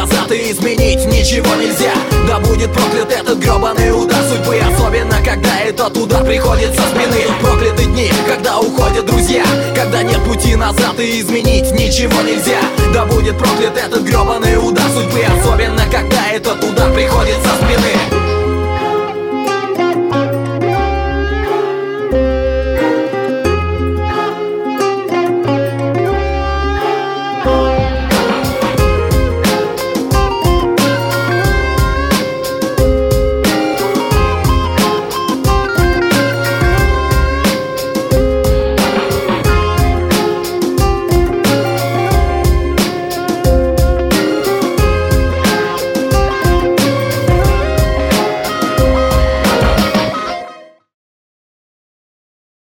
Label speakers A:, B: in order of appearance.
A: назад и изменить ничего нельзя. Да будет проклят этот гребаный удар судьбы, особенно когда этот удар приходит со спины. Прокляты дни, когда уходят друзья, когда нет пути назад и изменить ничего нельзя. Да будет проклят этот гребаный удар судьбы, особенно когда этот удар приходит со спины.